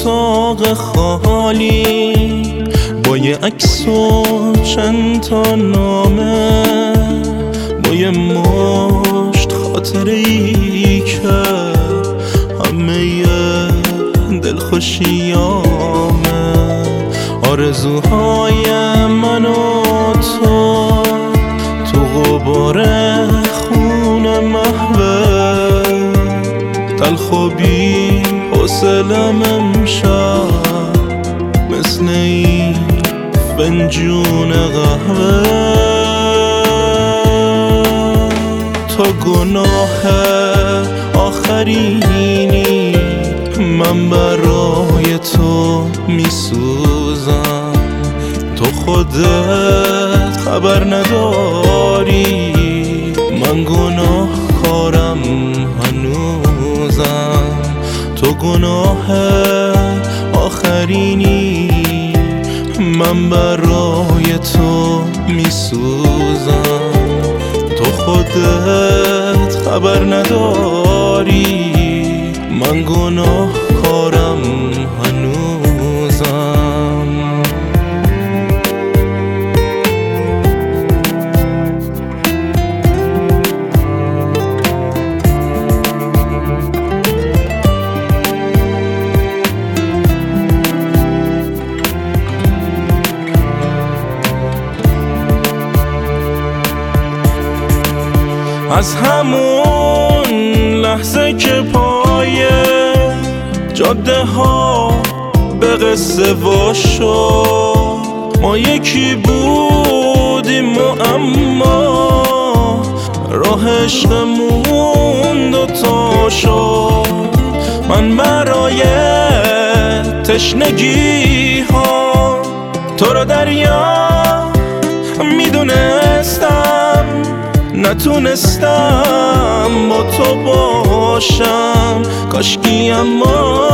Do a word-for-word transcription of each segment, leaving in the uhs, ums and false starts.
اتاق خالی با یه عکس و چند تا نامه، با یه مشت خاطره ای که همه دلخوشیامه. آرزوهای من و تو تو غبار خون محوه، تلخ و بی حوصله‌ام امشب مثل این فنجون قهوه. تو گناه آخرینی، من برای تو میسوزم، تو خودت خبر نداری من گناه کارم هنوزم. تو گناه آخرینی، من برای تو میسوزم، تو خودت خبر نداری من گناه کارم هنوزم. از همون لحظه که پای جاده ها به قصه وا شد، ما یکی بودیم و اما راه عشقمون دوتا شد. من برای تشنگی ها تو رو دریا میدونستم، نتونستم با تو باشم، کاشکی اما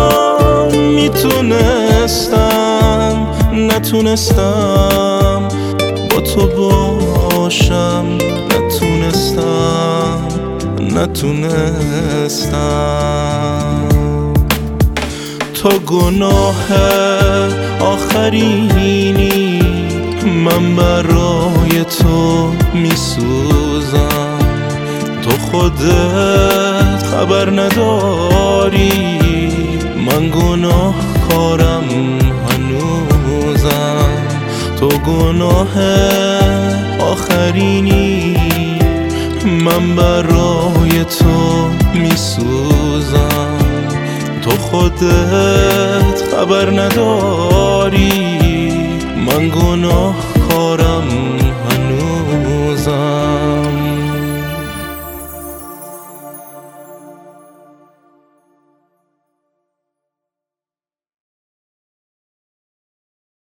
میتونستم، نتونستم با تو باشم، نتونستم نتونستم. تو گناه آخرینی، من برای تو میسوزم، تو خودت خبر نداری من گناه کارم هنوزم. تو گناه آخرینی، من برای تو میسوزم، تو خودت خبر نداری من گناه کارم هنوزم.